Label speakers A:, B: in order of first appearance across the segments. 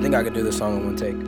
A: think I could do this song in one take.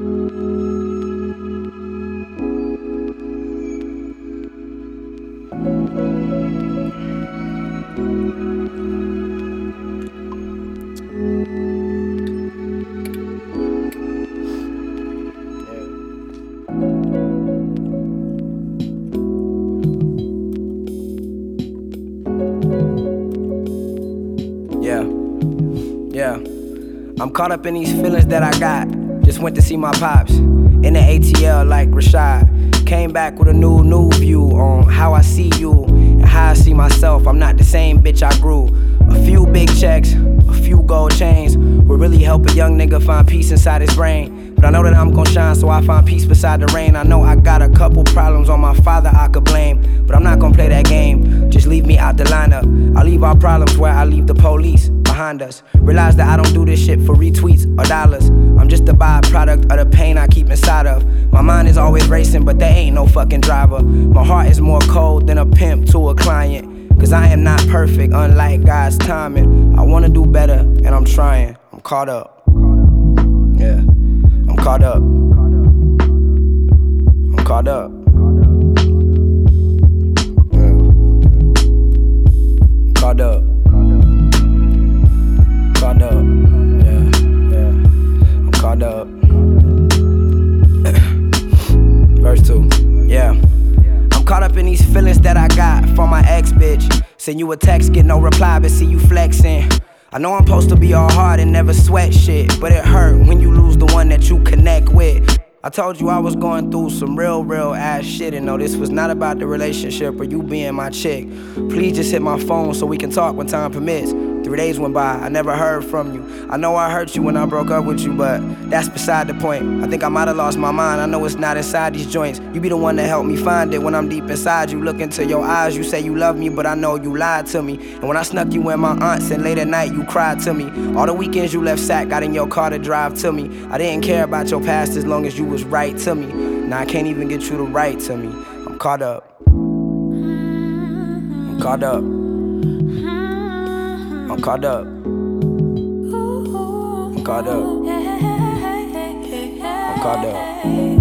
A: Yeah. I'm caught up in these feelings that I got. Just went to see my pops in the ATL like Rashad. Came back with a new view on how I see you and how I see myself. I'm not the same bitch I grew. A few big checks, a few gold chains will really help a young nigga find peace inside his brain. But I know that I'm gon' shine, so I find peace beside the rain. I know I got a couple problems on my father I could blame, but I'm not gon' play that game. Just leave me out the lineup. I leave our problems where I leave the police behind us. Realize that I don't do this shit for retweets or dollars. I'm just a byproduct of the pain I keep inside of. My mind is always racing, but there ain't no fucking driver. My heart is more cold than a pimp to a client. Cause I am not perfect, unlike God's timing. I wanna do better, and I'm trying. I'm caught up. Yeah, I'm caught up. I'm caught up. Yeah. I'm caught up. Caught up. Yeah. I'm caught up. Verse 2. Yeah. I'm caught up in these feelings that I got from my ex bitch. Send you a text, get no reply, but see you flexing. I know I'm supposed to be all hard and never sweat shit, but it hurt when you lose the one that you connect with. I told you I was going through some real ass shit, and no, this was not about the relationship or you being my chick. Please just hit my phone so we can talk when time permits. 3 days went by, I never heard from you. I know I hurt you when I broke up with you, but that's beside the point. I think I might've lost my mind, I know it's not inside these joints. You be the one that helped me find it when I'm deep inside you. Look into your eyes, you say you love me, but I know you lied to me. And when I snuck you in my aunt's and late at night you cried to me. All the weekends you left Sac, got in your car to drive to me. I didn't care about your past as long as you was right to me. Now I can't even get you to write to me. I'm caught up. I'm caught up. I'm caught up. I'm caught up. I'm caught up.